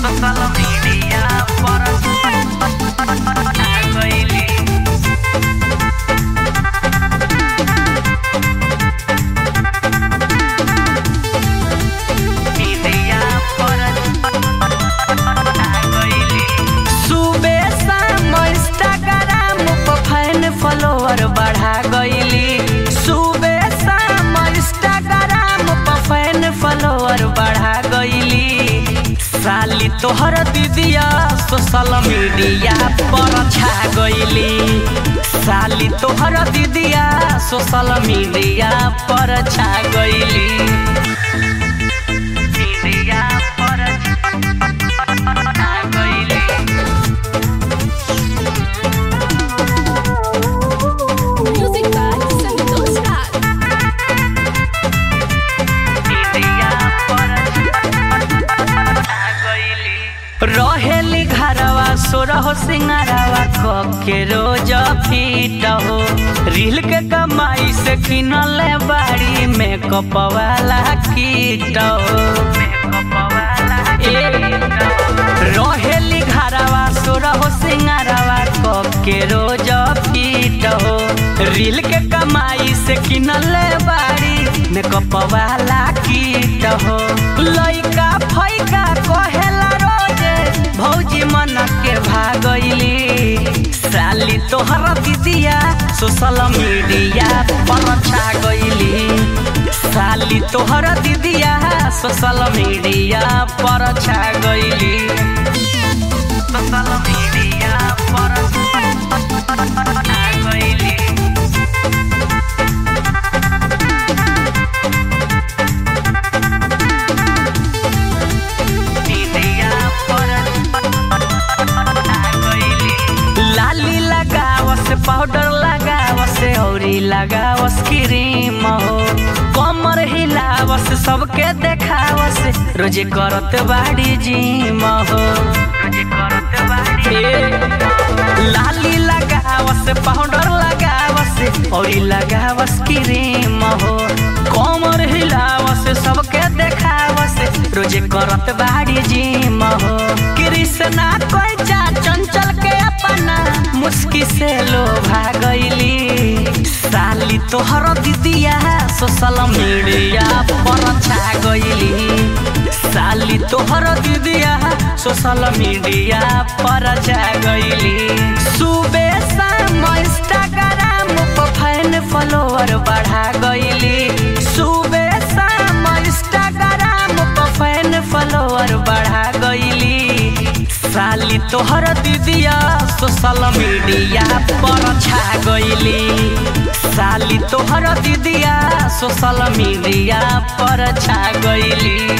Social media पर गइली media पर गइली सुबह शाम इंस्टाग्राम पर फैन फॉलोअर बढ़ा गइली सुबह शाम इंस्टाग्राम पर फैन फॉलोअर बढ़ा गइली साली तोहर दीदिया सोशल मीडिया पर छा गइली साली तोहर दीदिया सोशल मीडिया पर छा गइली मीडिया पर छा गइली Music by Santosh Raj. Media पर छा गइली रहेली घरवा सोरह सिंगारवा के रोज फीट हो रील के कमाई से किनल बाड़ी मेकअप वाला किट हो रहेली घरवा सोरह सिंगारवा के रोज फीट हो रील के कमाई से किनल बाड़ी मेकअप वाला किट हो लइका फैका कहेला रोजे भौजी मन के भागइली साली तोहर दीदिया सोशल मीडिया पर छा गइली साली तोहर दीदिया सोशल मीडिया पर छा गइली सोशल मीडिया पर छा गइली मीडिया पर छा गइली लाली लगावस पाउडर लगावस औरी लगावस क्रीम हो कमर हिलावस सबके देखावस रोजे करत बाड़ी जिम हो रोजे करत बाड़ी लाली लगावस पाउडर लगावस औरी लगावस क्रीम हो कमर हिलावस सबके देखावस रोजे करत बाड़ी जिम हो कृष्णा कोइचा चंचल के अपना मुस्की से लोभा गइली साली तोहर दीदिया सोशल मीडिया पर छा गइली साली तोहर दीदिया सोशल मीडिया पर छा गइली सुबह शाम इंस्टाग्राम पर फैन फॉलोअर बढ़ा गइली सुबह शाम इंस्टाग्राम पर फैन फॉलोअर बढ़ा गइली साली तोहर दीदिया सोशल मीडिया पर छा गइली साली तोहर दीदिया सोशल मीडिया पर छा गइली।